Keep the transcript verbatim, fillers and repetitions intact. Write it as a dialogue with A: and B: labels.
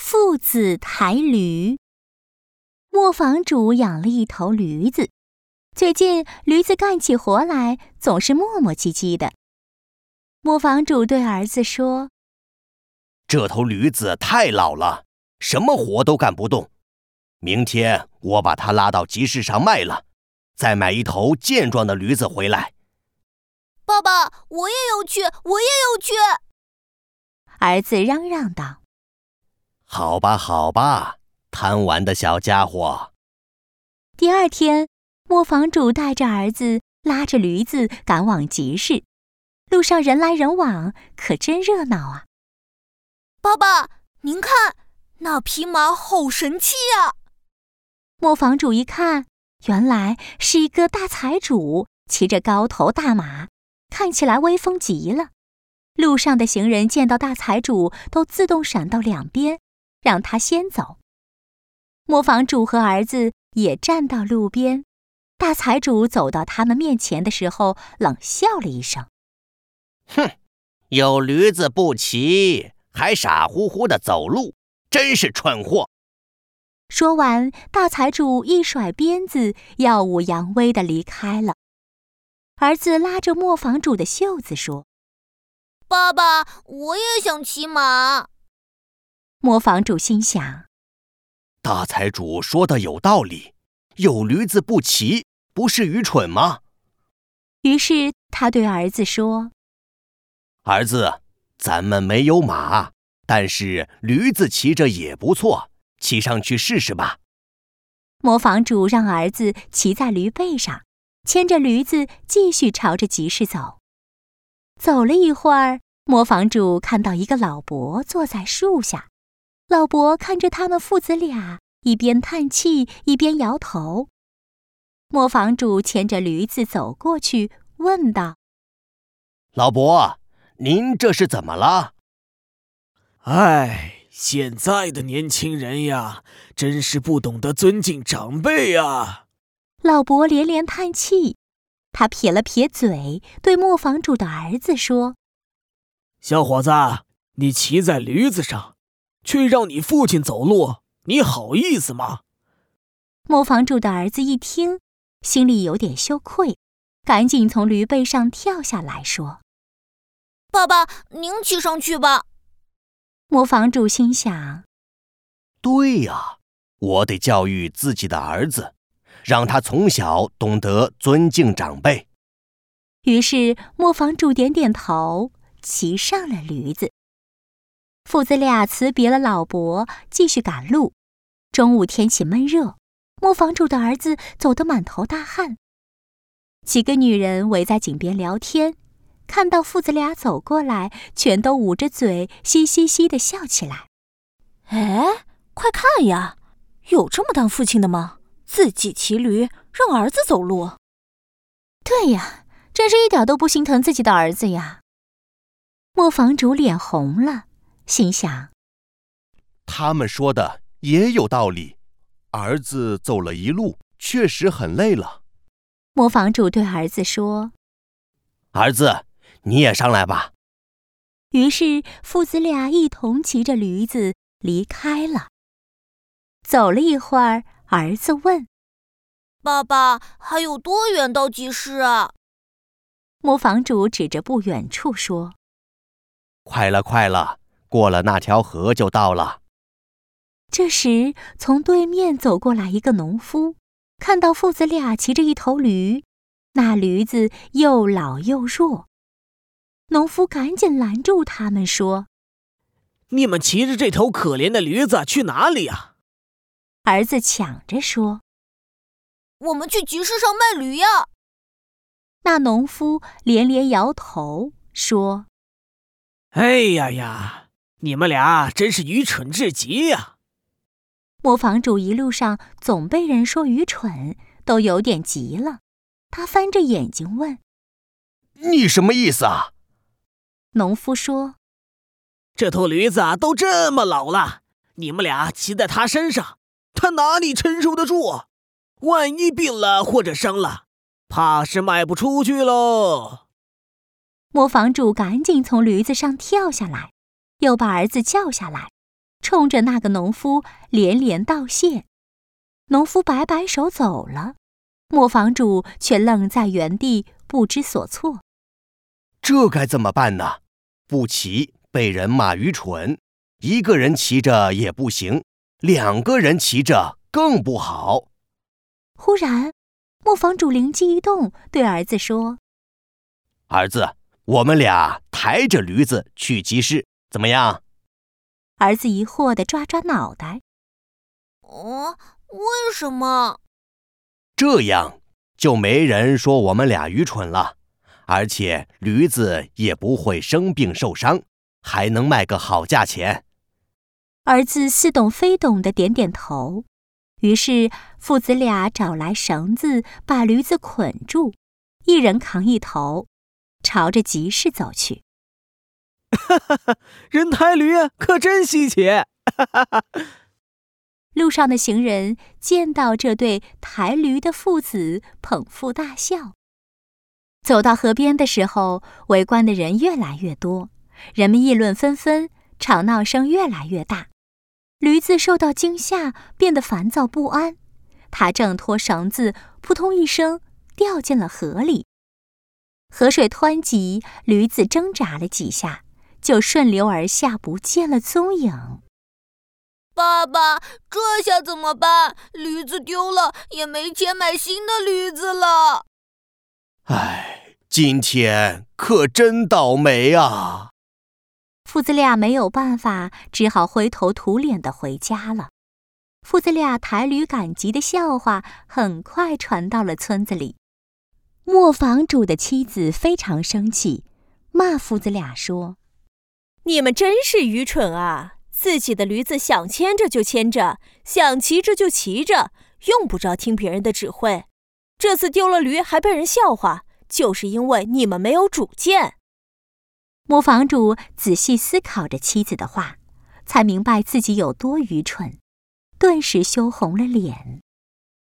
A: 父子抬驴。磨坊主养了一头驴子，最近驴子干起活来总是磨磨唧唧的。磨坊主对儿子说：
B: 这头驴子太老了，什么活都干不动。明天我把它拉到集市上卖了，再买一头健壮的驴子回来。
C: 爸爸，我也要去，我也要去！
A: 儿子嚷嚷道。
B: 好吧，好吧，贪玩的小家伙。
A: 第二天，磨坊主带着儿子拉着驴子赶往集市，路上人来人往，可真热闹啊！
C: 爸爸，您看，那匹马好神气呀！
A: 磨坊主一看，原来是一个大财主骑着高头大马，看起来威风极了。路上的行人见到大财主都自动闪到两边，让他先走。磨坊主和儿子也站到路边，大财主走到他们面前的时候，冷笑了一声：
B: 哼，有驴子不骑，还傻乎乎的走路，真是蠢货。
A: 说完，大财主一甩鞭子，耀武扬威地离开了。儿子拉着磨坊主的袖子说：
C: 爸爸，我也想骑马。
A: 磨坊主心想，
B: 大财主说的有道理，有驴子不骑，不是愚蠢吗？
A: 于是他对儿子说：
B: 儿子，咱们没有马，但是驴子骑着也不错，骑上去试试吧。
A: 磨坊主让儿子骑在驴背上，牵着驴子继续朝着集市走。走了一会儿，磨坊主看到一个老伯坐在树下。老伯看着他们父子俩，一边叹气一边摇头。磨坊主牵着驴子走过去，问道：
B: 老伯，您这是怎么了？
D: 哎，现在的年轻人呀，真是不懂得尊敬长辈呀。
A: 老伯连连叹气，他撇了撇嘴，对磨坊主的儿子说：
D: 小伙子，你骑在驴子上，却让你父亲走路，你好意思吗？
A: 磨坊主的儿子一听，心里有点羞愧，赶紧从驴背上跳下来说：
C: 爸爸，您骑上去吧。
A: 磨坊主心想：
B: 对呀，我得教育自己的儿子，让他从小懂得尊敬长辈。
A: 于是磨坊主点点头，骑上了驴子。父子俩辞别了老伯，继续赶路。中午天气闷热，磨坊主的儿子走得满头大汗。几个女人围在井边聊天，看到父子俩走过来，全都捂着嘴，嘻嘻嘻地笑起来。
E: 哎，快看呀，有这么当父亲的吗？自己骑驴，让儿子走路。
A: 对呀，真是一点都不心疼自己的儿子呀。磨坊主脸红了，心想：
B: 他们说的也有道理，儿子走了一路，确实很累了。
A: 磨坊主对儿子说：
B: 儿子，你也上来吧。
A: 于是父子俩一同骑着驴子离开了。走了一会儿，儿子问：
C: 爸爸，还有多远到集市啊？
A: 磨坊主指着不远处说：
B: 快了快了，过了那条河就到了。
A: 这时从对面走过来一个农夫，看到父子俩骑着一头驴，那驴子又老又弱。农夫赶紧拦住他们说：
D: 你们骑着这头可怜的驴子去哪里呀？
A: 儿子抢着说：
C: 我们去集市上卖驴呀。
A: 那农夫连连摇头说：
D: 哎呀呀，你们俩真是愚蠢至极呀！
A: 磨坊主一路上总被人说愚蠢，都有点急了。他翻着眼睛问：
B: 你什么意思啊？
A: 农夫说：
D: 这头驴子都这么老了，你们俩骑在它身上，它哪里承受得住？万一病了或者伤了，怕是卖不出去喽。
A: 磨坊主赶紧从驴子上跳下来，又把儿子叫下来， 冲着那个农夫连连道谢。农夫摆摆手走了，磨坊主却愣在原地不知所措。
B: 这该怎么办呢？不骑被人骂愚蠢，一个人骑着也不行，两个人骑着更不好。
A: 忽然，磨坊主灵机一动，对儿子说：
B: 儿子，我们俩抬着驴子去集市，怎么样？
A: 儿子疑惑地抓抓脑袋。
C: 哦，为什么？
B: 这样就没人说我们俩愚蠢了，而且驴子也不会生病受伤，还能卖个好价钱。
A: 儿子似懂非懂地点点头。于是父子俩找来绳子，把驴子捆住，一人扛一头，朝着集市走去。
D: 哈哈哈，人抬驴可真稀奇！哈哈哈。
A: 路上的行人见到这对抬驴的父子，捧腹大笑。走到河边的时候，围观的人越来越多，人们议论纷纷，吵闹声越来越大。驴子受到惊吓，变得烦躁不安。它挣脱绳子，扑通一声掉进了河里。河水湍急，驴子挣扎了几下，就顺流而下，不见了踪影。
C: 爸爸，这下怎么办？驴子丢了，也没钱买新的驴子了。
B: 唉，今天可真倒霉啊！
A: 父子俩没有办法，只好灰头土脸地回家了。父子俩抬驴赶集的笑话很快传到了村子里。磨坊主的妻子非常生气，骂父子俩说：
E: 你们真是愚蠢啊！自己的驴子想牵着就牵着，想骑着就骑着，用不着听别人的指挥。这次丢了驴还被人笑话，就是因为你们没有主见。
A: 磨坊主仔细思考着妻子的话，才明白自己有多愚蠢，顿时羞红了脸。